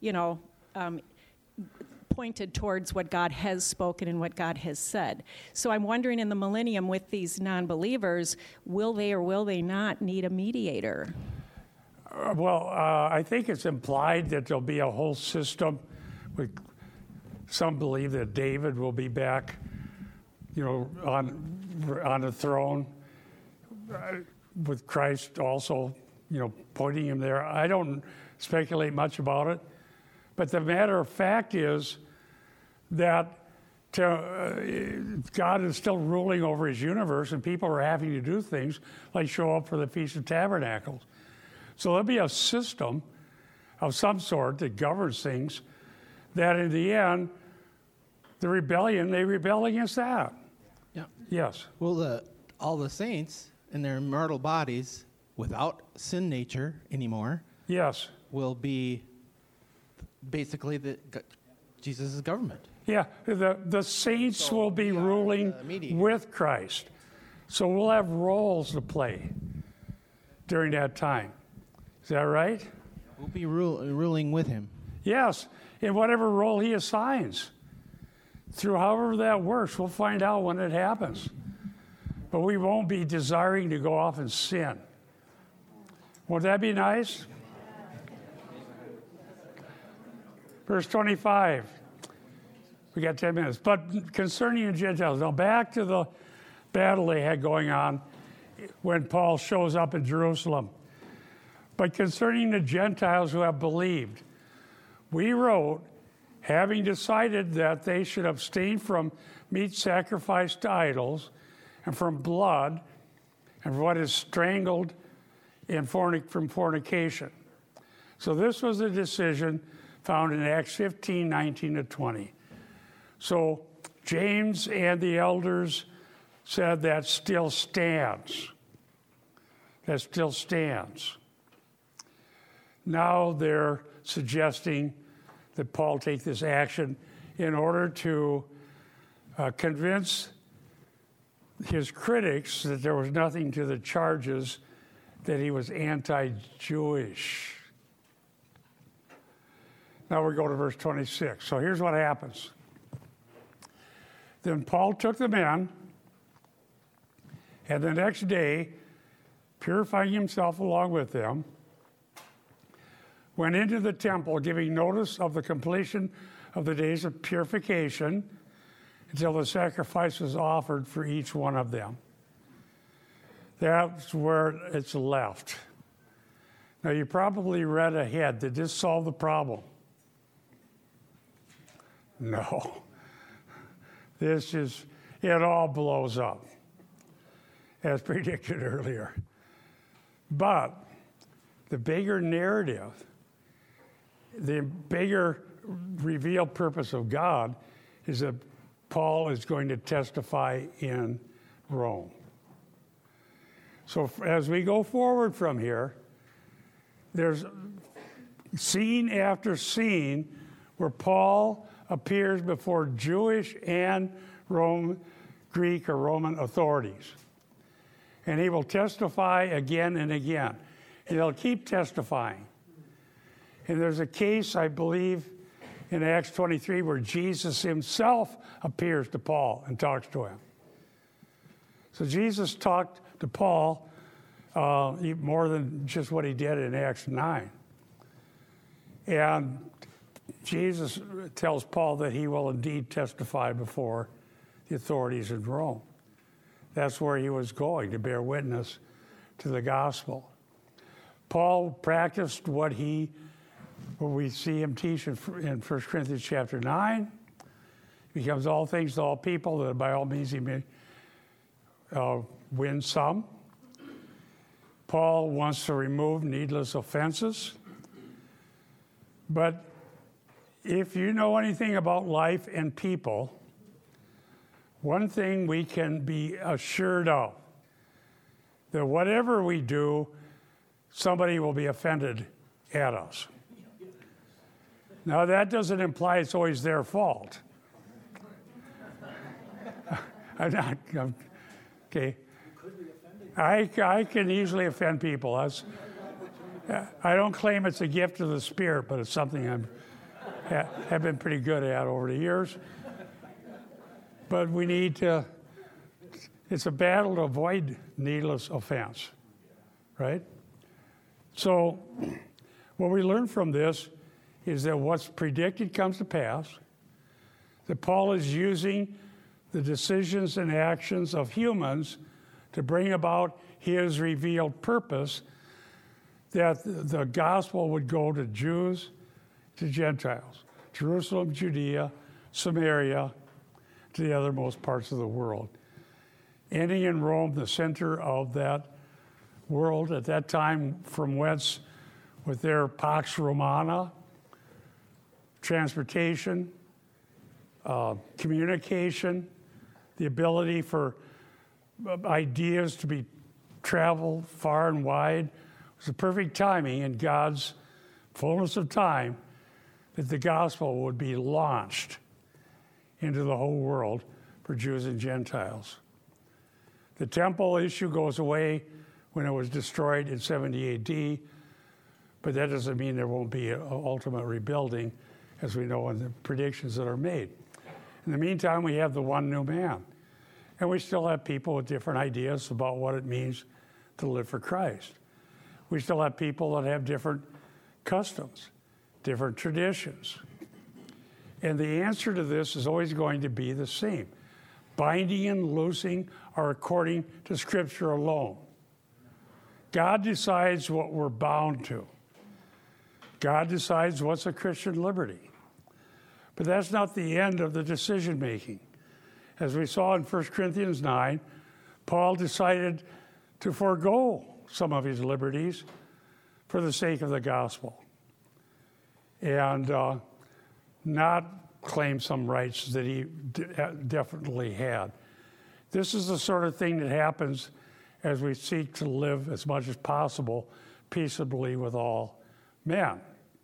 pointed towards what God has spoken and what God has said. So I'm wondering in the millennium with these non-believers, will they or will they not need a mediator? I think it's implied that there'll be a whole system. Some believe that David will be back, on the throne with Christ also, pointing him there. I don't speculate much about it. But the matter of fact is that God is still ruling over his universe, and people are having to do things like show up for the Feast of Tabernacles. So there'll be a system of some sort that governs things that in the end, the rebellion, they rebel against that. Yeah. Yes. Well, all the saints in their immortal bodies, without sin nature anymore, yes, will be basically Jesus' government. Yeah, the saints will be ruling with Christ. So we'll have roles to play during that time. Is that right? We'll be ruling with him. Yes, in whatever role he assigns. Through however that works, we'll find out when it happens. But we won't be desiring to go off and sin. Won't that be nice? Verse 25. We got 10 minutes. But concerning the Gentiles, now back to the battle they had going on when Paul shows up in Jerusalem. But concerning the Gentiles who have believed, we wrote, having decided that they should abstain from meat sacrificed to idols, and from blood, and from what is strangled from fornication. So this was a decision found in Acts 15, 19 to 20. So James and the elders said that still stands. That still stands. Now they're suggesting that Paul take this action in order to convince his critics that there was nothing to the charges that he was anti-Jewish. Now we go to verse 26. So here's what happens. Then Paul took the men, and the next day, purifying himself along with them, went into the temple, giving notice of the completion of the days of purification until the sacrifice was offered for each one of them. That's where it's left. Now, you probably read ahead. Did this solve the problem? No. It all blows up, as predicted earlier. But the bigger narrative, the bigger revealed purpose of God is that Paul is going to testify in Rome. So as we go forward from here, there's scene after scene where Paul appears before Jewish and Greek or Roman authorities. And he will testify again and again. And he'll keep testifying. And there's a case, I believe, in Acts 23 where Jesus himself appears to Paul and talks to him. So Jesus talked to Paul more than just what he did in Acts 9. And Jesus tells Paul that he will indeed testify before the authorities in Rome. That's where he was going, to bear witness to the gospel. Paul practiced what we see him teach in 1 Corinthians chapter 9. He becomes all things to all people, that by all means he may win some. Paul wants to remove needless offenses. But if you know anything about life and people, one thing we can be assured of, that whatever we do, somebody will be offended at us. Now, that doesn't imply it's always their fault. Okay. I can easily offend people. I don't claim it's a gift of the Spirit, but it's something I've been pretty good at over the years. But we need to, it's a battle to avoid needless offense, right? So what we learn from this is that what's predicted comes to pass, that Paul is using the decisions and actions of humans to bring about his revealed purpose, that the gospel would go to Jews, to Gentiles, Jerusalem, Judea, Samaria, to the othermost parts of the world. Ending in Rome, the center of that world at that time, from whence, with their Pax Romana, transportation, communication, the ability for ideas to be traveled far and wide, it was the perfect timing in God's fullness of time that the gospel would be launched into the whole world for Jews and Gentiles. The temple issue goes away when it was destroyed in 70 AD, but that doesn't mean there won't be an ultimate rebuilding, as we know in the predictions that are made. In the meantime, we have the one new man, and we still have people with different ideas about what it means to live for Christ. We still have people that have different customs, different traditions. And the answer to this is always going to be the same. Binding and loosing are according to Scripture alone. God decides what we're bound to. God decides what's a Christian liberty. But that's not the end of the decision making. As we saw in 1 Corinthians 9, Paul decided to forego some of his liberties for the sake of the gospel and not claim some rights that he definitely had. This is the sort of thing that happens as we seek to live as much as possible peaceably with all men.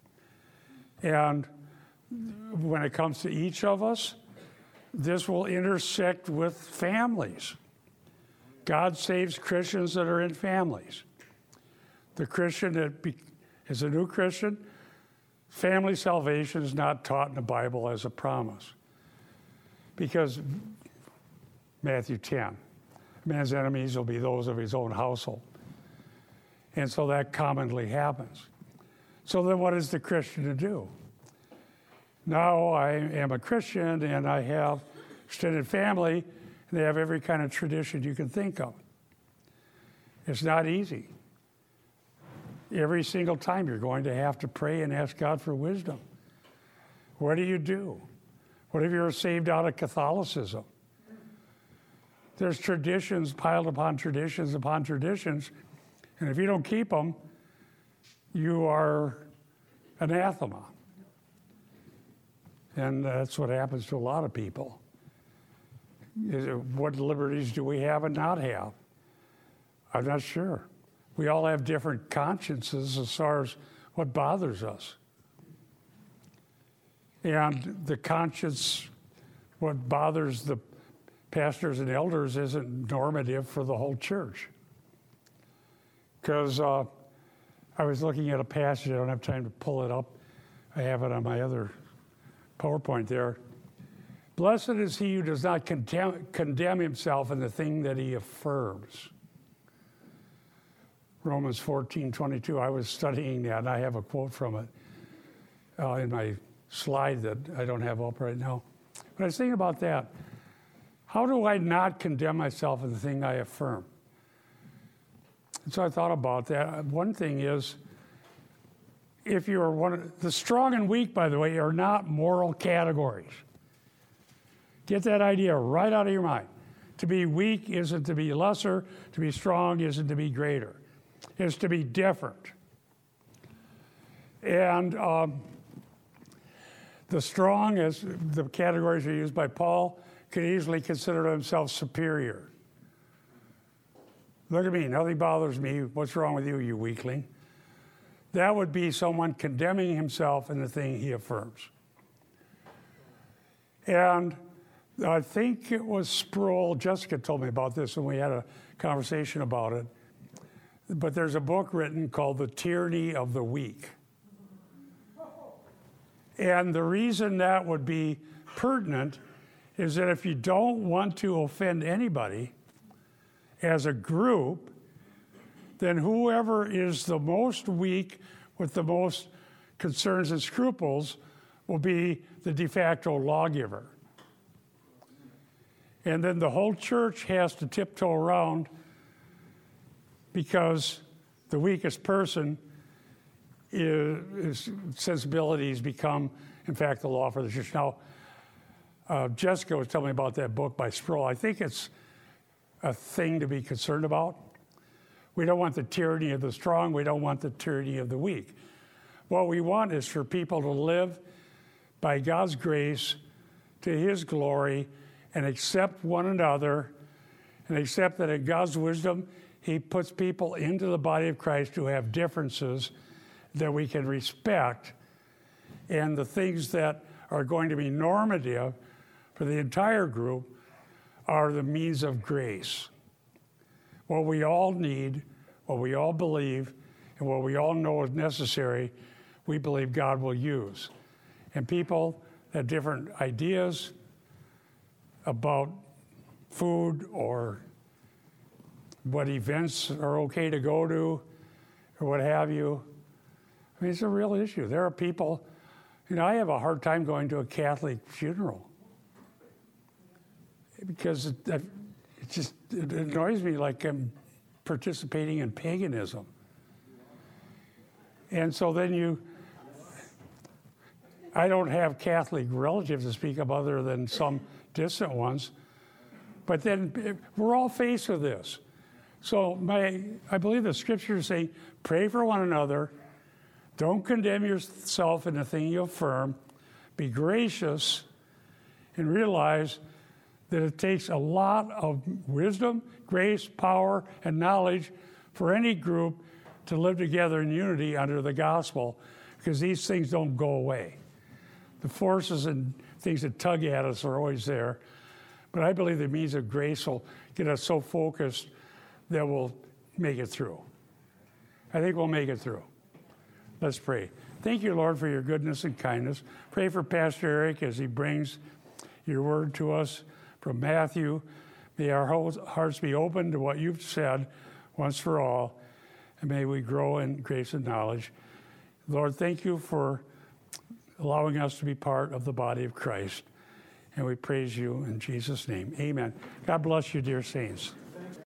And when it comes to each of us, this will intersect with families. God saves Christians that are in families. The Christian that is a new Christian, family salvation is not taught in the Bible as a promise. Because Matthew 10, man's enemies will be those of his own household. And so that commonly happens. So then what is the Christian to do? Now I am a Christian and I have extended family, and they have every kind of tradition you can think of. It's not easy. Every single time you're going to have to pray and ask God for wisdom. What do you do? What if you're saved out of Catholicism? There's traditions piled upon traditions upon traditions, and if you don't keep them, you are anathema. And that's what happens to a lot of people. What liberties do we have and not have? I'm not sure. We all have different consciences as far as what bothers us. And the conscience, what bothers the pastors and elders, isn't normative for the whole church. Because I was looking at a passage, I don't have time to pull it up. I have it on my other PowerPoint there. Blessed is he who does not condemn himself in the thing that he affirms. Romans 14:22. I was studying that, and I have a quote from it in my slide that I don't have up right now. But I was thinking about that. How do I not condemn myself in the thing I affirm? And so I thought about that. One thing is, if you are the strong and weak, by the way, are not moral categories. Get that idea right out of your mind. To be weak isn't to be lesser. To be strong isn't to be greater. It's to be different. And the strong, as the categories are used by Paul, could easily consider themselves superior. Look at me, nothing bothers me. What's wrong with you, you weakling? That would be someone condemning himself in the thing he affirms. And I think it was Sproul, Jessica told me about this when we had a conversation about it, but there's a book written called The Tyranny of the Weak. And the reason that would be pertinent is that if you don't want to offend anybody as a group, then whoever is the most weak with the most concerns and scruples will be the de facto lawgiver. And then the whole church has to tiptoe around because the weakest person his sensibilities become, in fact, the law for the church. Now, Jessica was telling me about that book by Sproul. I think it's a thing to be concerned about. We don't want the tyranny of the strong. We don't want the tyranny of the weak. What we want is for people to live by God's grace to His glory and accept one another and accept that in God's wisdom, He puts people into the body of Christ who have differences that we can respect, and the things that are going to be normative for the entire group are the means of grace. What we all need, what we all believe, and what we all know is necessary, we believe God will use. And people that have different ideas about food or what events are okay to go to or what have you, I mean, it's a real issue. There are people, I have a hard time going to a Catholic funeral because it annoys me like I'm participating in paganism. And so then I don't have Catholic relatives to speak of other than some distant ones, but then we're all faced with this. So I believe the scriptures say, pray for one another, don't condemn yourself in the thing you affirm, be gracious, and realize that it takes a lot of wisdom, grace, power, and knowledge for any group to live together in unity under the gospel, because these things don't go away. The forces and things that tug at us are always there. But I believe the means of grace will get us so focused that we'll make it through. I think we'll make it through. Let's pray. Thank you, Lord, for your goodness and kindness. Pray for Pastor Eric as he brings your word to us from Matthew. May our hearts be open to what you've said once for all, and may we grow in grace and knowledge. Lord, thank you for allowing us to be part of the body of Christ. And we praise you in Jesus' name. Amen. God bless you, dear saints.